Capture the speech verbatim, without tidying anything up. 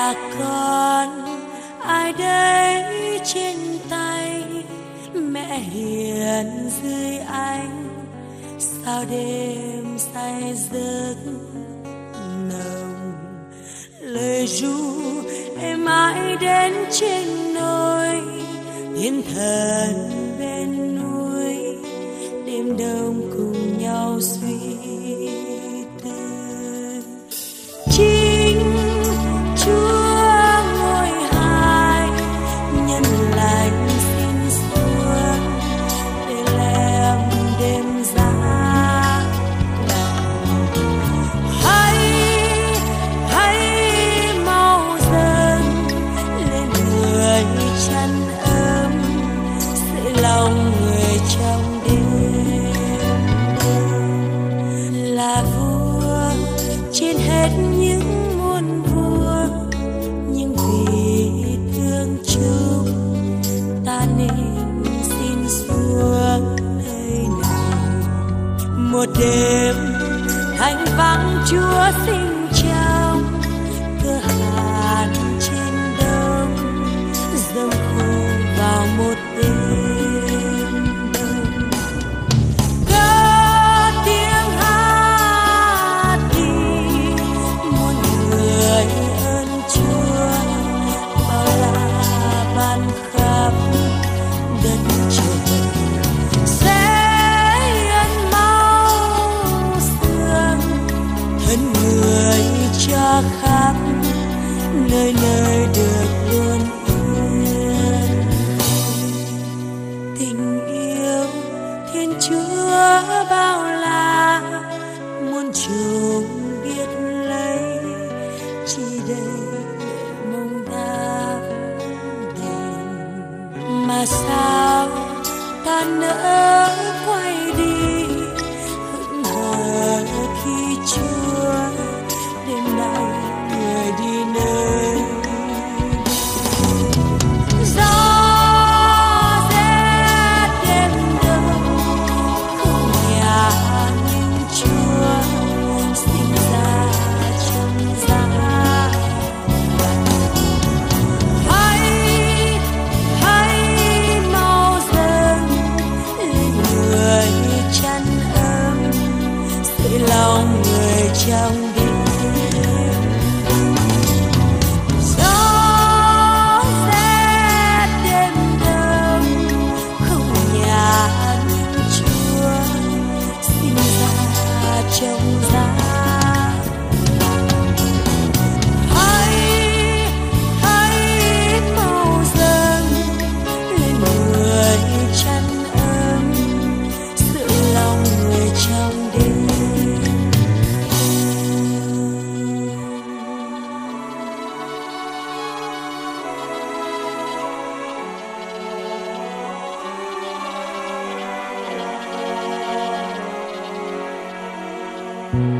là con ai đấy trên tay, mẹ hiền dưới ánh sao đêm say giấc nồng. Lời ru êm ái đến trên nôi, thiên thần bên núi đêm đông cùng nhau suy tư. Chính Chúa ngôi hai nhân lành xin xuống để lem đêm giá lòng. Hãy hãy mau dâng lên người chăn ấm, sưởi lòng người trong đêm. Là vua trên hết những muôn vua, nhưng vì thương chung ta nên xin xuống nơi này. Một đêm thanh vắng Chúa sinh trong cơ hàn trên đông, dâng khô vào một đêm đông. Có tiếng hát đi muôn người ơn Chúa, bao la ban khắp đất trời. Sẽ ân máu xương thân người cho khắp nơi nơi được luôn yên. Tình yêu Thiên Chúa bao la, muôn chúng biết lấy, chỉ đây để mong đáp đền. Mà sao ta nỡ quay đi hững hờ khi Chúa đêm nay người đi nơi. Gió rét đêm đông không nhà, nhưng Chúa sinh ra trong giá. Hãy hãy mau dâng lên người chăn ấm, sưởi lòng người trong đêm. Gió rét đêm đông không nhà, nhưng Chúa sinh ra trong giá. Hãy hãy mau dâng lên người chăn ấm, sưởi lòng người trong đêm. Thank you.